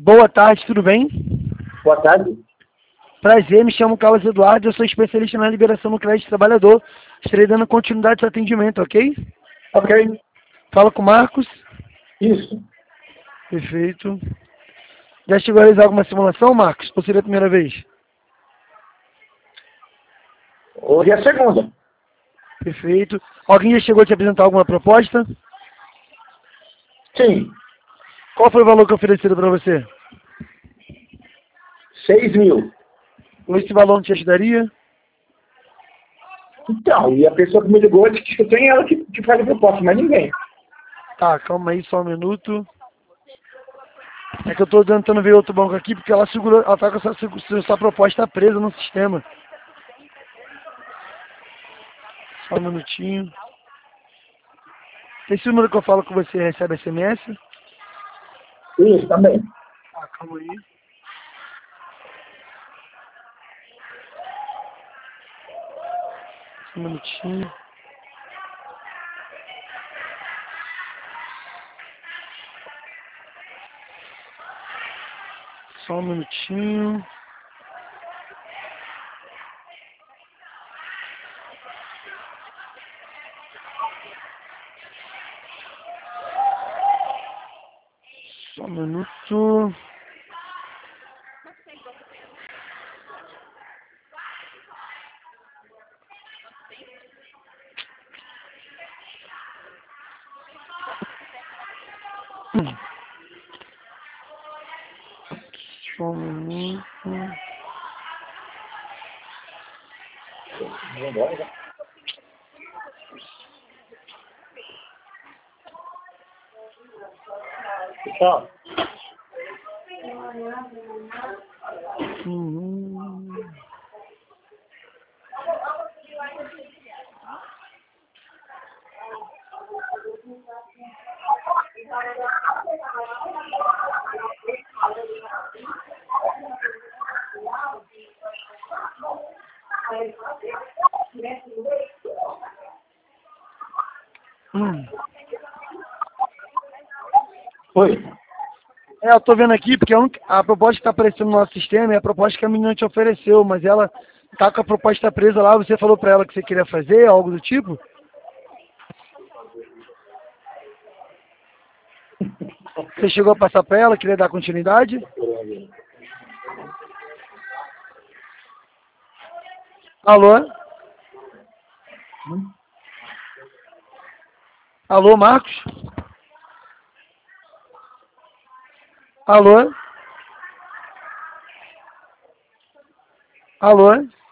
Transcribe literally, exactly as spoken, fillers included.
Boa tarde, tudo bem? Boa tarde. Prazer, me chamo Carlos Eduardo, eu sou especialista na liberação no crédito trabalhador. Estarei dando continuidade ao seu atendimento, ok? Ok. Fala com o Marcos. Isso. Perfeito. Já chegou a realizar alguma simulação, Marcos? Ou seria a primeira vez? Hoje é a segunda. Perfeito. Alguém já chegou a te apresentar alguma proposta? Sim. Qual foi o valor que oferecido para você? Seis mil. Esse valor não te ajudaria? Então, e a pessoa que me ligou disse que tem ela que, que faz a proposta, mas ninguém. Tá, calma aí só um minuto. É que eu estou tentando ver outro banco aqui, porque ela segurou, ela tá com essa, essa proposta presa no sistema. Só um minutinho. Esse número que eu falo com você recebe S M S? Isso, também. Ah, calma aí. Só um minutinho. Só um minutinho. Só um minuto. Hum. Só um minuto. Vamos embora, já. Pessoal, Uhum. Hum. oi. É, eu tô vendo aqui, porque a, única- a proposta que tá aparecendo no nosso sistema é a proposta que a menina te ofereceu, mas ela tá com a proposta presa lá, você falou pra ela que você queria fazer, algo do tipo? Você chegou a passar pra ela, queria dar continuidade? Alô? Alô, Marcos? Alô? Alô?